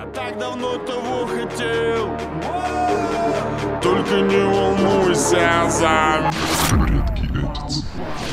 Я так давно того хотел. Только не волнуйся за... Редкий Эдитс.